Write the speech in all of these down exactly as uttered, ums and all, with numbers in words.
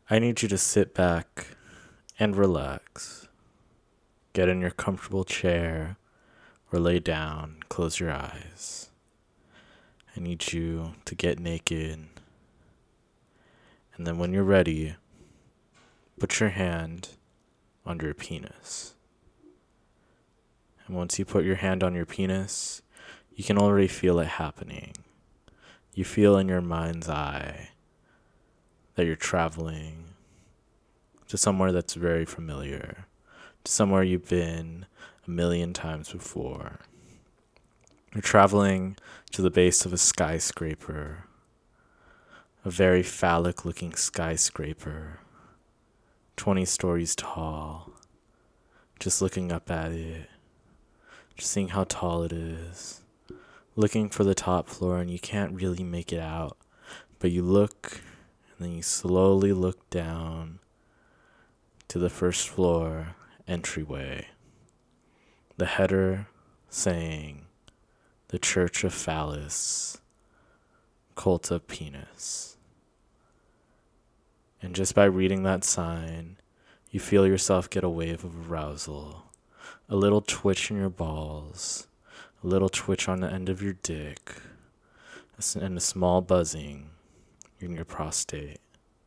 I need you to sit back and relax. Get in your comfortable chair or lay down, close your eyes. I need you to get naked. And then when you're ready, put your hand on your penis. And once you put your hand on your penis, you can already feel it happening. You feel in your mind's eye that you're traveling to somewhere that's very familiar, to somewhere you've been a million times before. You're traveling to the base of a skyscraper, a very phallic-looking skyscraper, twenty stories tall, just looking up at it, just seeing how tall it is, looking for the top floor, and you can't really make it out, but you look, and then you slowly look down to the first floor entryway. The header saying, "The Church of Phallus, Cult of Penis." And just by reading that sign, you feel yourself get a wave of arousal, a little twitch in your balls, a little twitch on the end of your dick, and a small buzzing in your prostate.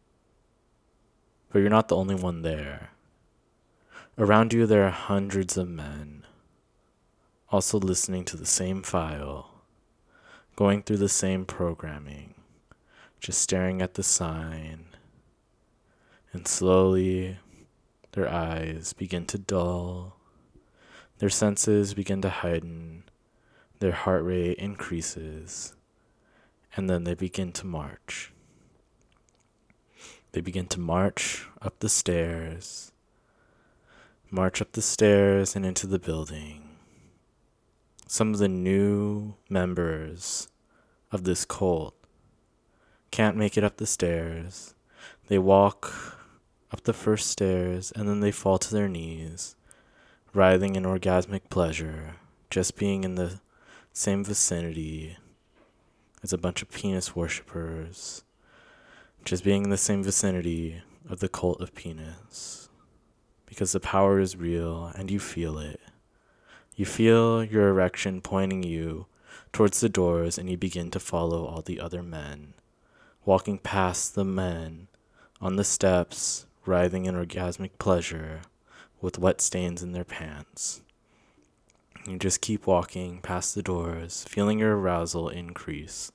But you're not the only one there. Around you there are hundreds of men, also listening to the same file, going through the same programming, just staring at the sign, and slowly their eyes begin to dull, their senses begin to heighten, their heart rate increases, and then they begin to march. They begin to march up the stairs, march up the stairs and into the building. Some of the new members of this cult can't make it up the stairs. They walk up the first stairs and then they fall to their knees, writhing in orgasmic pleasure, just being in the same vicinity as a bunch of penis worshippers, just being in the same vicinity of the cult of penis. Because the power is real and you feel it. You feel your erection pointing you towards the doors, and you begin to follow all the other men, walking past the men on the steps, writhing in orgasmic pleasure with wet stains in their pants. You just keep walking past the doors, feeling your arousal increase,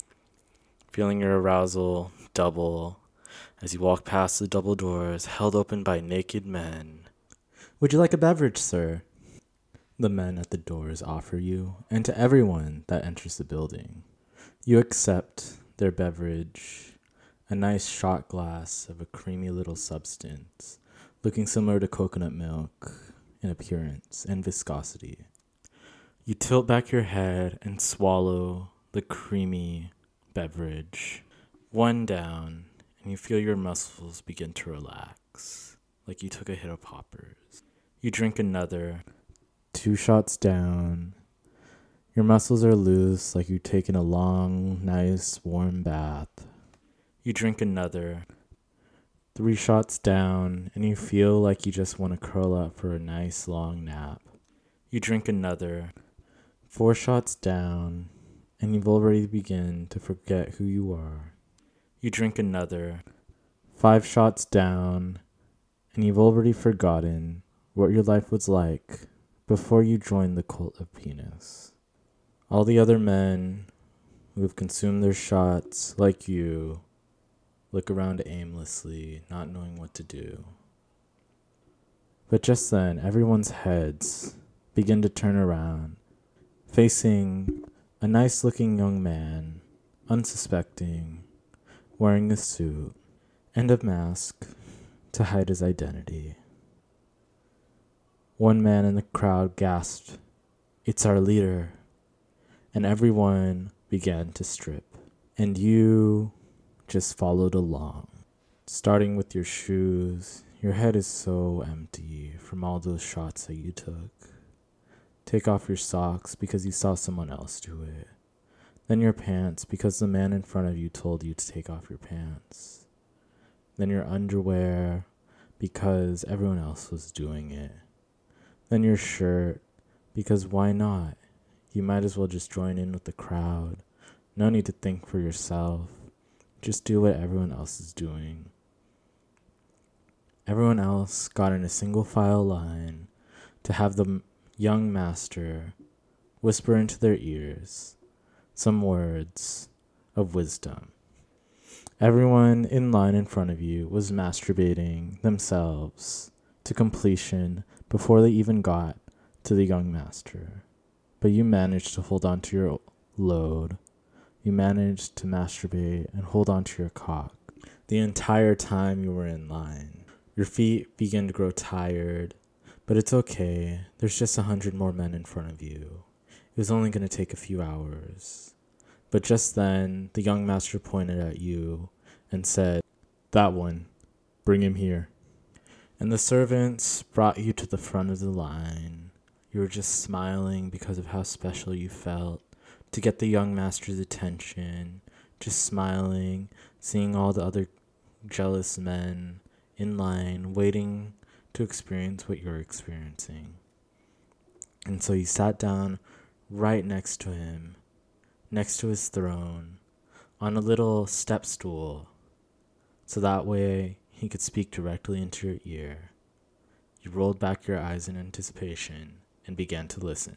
feeling your arousal double as you walk past the double doors held open by naked men. "Would you like a beverage, sir?" the men at the doors offer you, and to everyone that enters the building. You accept their beverage, a nice shot glass of a creamy little substance, looking similar to coconut milk in appearance and viscosity. You tilt back your head and swallow the creamy beverage. One down, and you feel your muscles begin to relax, like you took a hit of poppers. You drink another. Two shots down. Your muscles are loose, like you've taken a long, nice, warm bath. You drink another. Three shots down, and you feel like you just want to curl up for a nice, long nap. You drink another. Four shots down, and you've already begun to forget who you are. You drink another. Five shots down, and you've already forgotten what your life was like before you joined the cult of penis. All the other men who have consumed their shots, like you, look around aimlessly, not knowing what to do. But just then, everyone's heads begin to turn around, facing a nice-looking young man, unsuspecting, wearing a suit and a mask to hide his identity. One man in the crowd gasped, "It's our leader," and everyone began to strip, and you just followed along, starting with your shoes. Your head is so empty from all those shots that you took. Take off your socks because you saw someone else do it. Then your pants because the man in front of you told you to take off your pants. then your underwear because everyone else was doing it, then your shirt because why not? You might as well just join in with the crowd. No need to think for yourself. Just do what everyone else is doing. Everyone else got in a single file line to have the young master whisper into their ears some words of wisdom. Everyone in line in front of you was masturbating themselves to completion before they even got to the young master. But you managed to hold on to your load. You managed to masturbate and hold on to your cock the entire time you were in line. Your feet began to grow tired, but it's okay. There's just a hundred more men in front of you. It was only going to take a few hours. But just then, the young master pointed at you and said, "That one, bring him here." And the servants brought you to the front of the line. You were just smiling because of how special you felt to get the young master's attention, just smiling, seeing all the other jealous men in line waiting to experience what you're experiencing. And so you sat down right next to him, next to his throne, on a little step stool, so that way he could speak directly into your ear. You rolled back your eyes in anticipation and began to listen.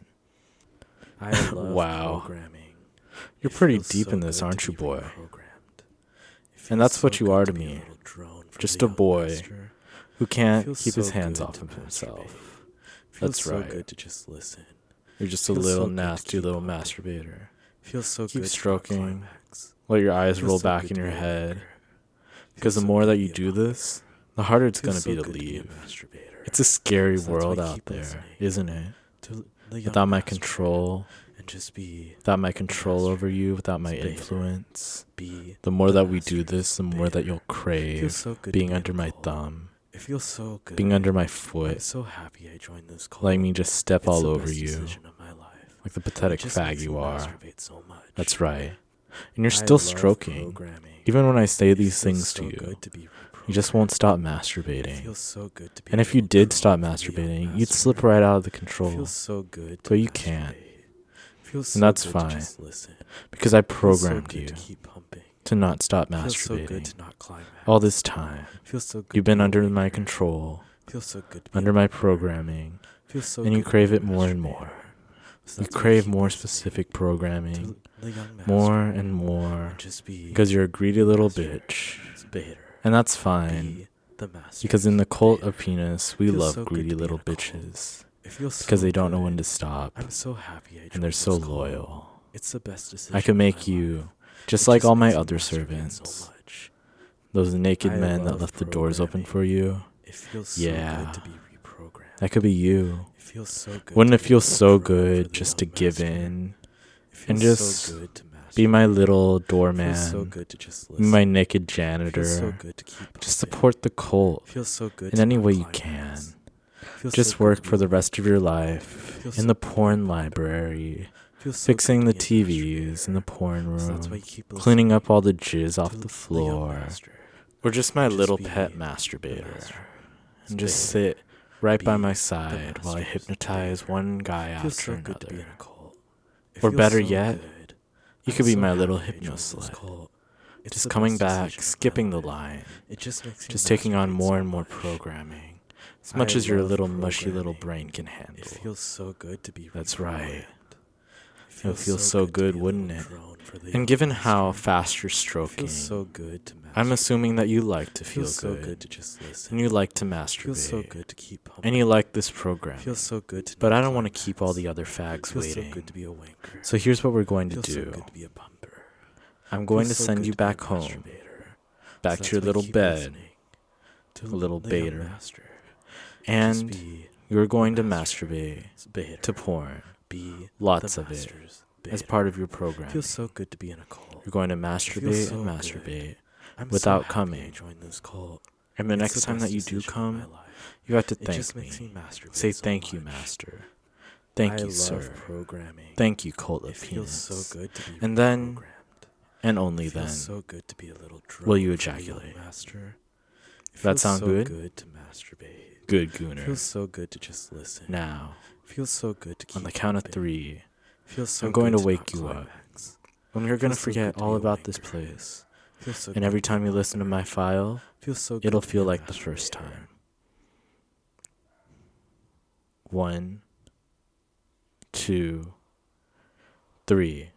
I love Wow. programming. You're It pretty feels deep so in this, good aren't to you, be boy? reprogrammed. It And that's feels what so you good are to to be a me. little drone from Just the a young boy master. who It can't feels keep his so hands good off to of masturbate. himself. Feels That's so right. good to just listen. You're just a Feels so little good to nasty keep little pumping. masturbator. Feels so Keep good to not stroking. climax. Let your eyes Feels roll so back good in to your be a head. wanker. Because the Feels so more good that to you be a do bumper. this, the harder it's going Feels to be so to good to be a leave. masturbator. It's a scary So that's why world I out keep there, listening isn't it? to the young Without my master control, and just be without my control master. over you, without my Beta. influence. be The more the that we do master's this, the more that beta. you'll It crave feels so good being to be under in a my cult. thumb, It feels so good. being under my I'm foot, so happy I joined this cult. letting me just step It's all the over best you, decision of my life. like the It pathetic just fag makes you me are. masturbate so much. That's right. And you're I still love stroking. programming. Even when I say It these feels things so to you, good to be you just won't stop It masturbating. feels so good to be And a if you little did drone stop from the young masturbating, you'd master. slip right out of the It control. feels so good to But you can't. masturbate. It feels And so that's good fine, to just listen. Because I It feels so programmed good you to keep pumping. to not stop It feels so good masturbating. to not climax. All this time, It feels so good you've to been be a under my wanker. control, It feels so good to be under a my bumper. programming, It feels so and you good to crave be a it more and masturbator. more. So You that's why I crave keep more listening specific to programming, the young master more and more, and just be because you're a greedy little master. bitch. Beta. And that's fine, Be the master. because in the cult Beta. of penis, we Feels love so good greedy to be little in a cult. bitches, It feels because so they don't know good. when to stop, I'm so happy I and joined they're so this cult. loyal. It's the best decision. I can of my make you, life. just It like all my makes me other masturbate servants, So much. those naked I men that love left the doors open programming. for you. It feels so Yeah. good to be reprogrammed. That could be you. It feels so good. Wouldn't to it be a feel little so drone for good the just to young give master. in It and feels just so good to be my masturbate. little It feels so doorman, good to just be listen. my naked It feels so janitor? good to keep Just pumping. support the cult It feels so good in to any not way you climax. can. It feels Just so good work to be for a the rest of your wanker. life It feels in so the good to be a porn bumper. library, It feels so fixing good the to be a T Vs in the masturbator. porn So that's why room, you keep cleaning up listening all the jizz off to the the young floor, master. or just my Just little be pet the masturbator, master. and just Beta. sit right by Be my the side while I master's hypnotize beta. one guy It feels after so good to be in another. a cult. It Or feels better so yet, good. You I'm could be so my little happy I joined hypno this slut, cult. It's just the coming best back, decision of my skipping the life. line, It just makes me just taking on masturbate more so and more much. programming, as I much as your love little mushy little programming. brain can handle. It feels so good to be That's reprogrammed. right. It It would feel so to good, be a wouldn't little it? drone for the And young given how master. fast you're It stroking, feels so good to masturbate. I'm assuming that you like to It feel feels so good, good to just listen. and you like to It feels so masturbate, good to keep pumping. and you like this It program. feels so good to But not I don't want to climax. keep all the other It fags feels so waiting. good to be a wanker. So here's what we're going It to feels so do. good to be a bumper. I'm It going to feels so send good you to be a back home, masturbator. back So to your that's why little keep bed, listening to a little the young baiter, master. Just and be you're going to the master. masturbate Baiter. to porn, Be lots the of it, master's as baiter. part of your It program. feels so good to be in a cult. You're going to feels masturbate so and good. masturbate, I'm without so happy coming. I joined this cult. and the It's next the time best that you do decision of come, my life. you have to It thank just makes me me. masturbate Say so thank you, much. master. Thank I you, love sir. programming. Thank you, cult of It feels penis. so good to be And then, reprogrammed. and only It then, feels so good to be a little drone will you for the young ejaculate. master. It That feels sound so good? good to masturbate. Good, It Gooner. feels so good to just listen. Now, It feels so good to keep on the count of bumping. three, It feels so I'm going good to wake not you up. climax. when you're going to Feels so forget good to all be a about this wanker. place. It feels so And good every to be time you a listen to my wanker. file, It feels so good it'll to be feel a like the first masturbator. time. One, two, three.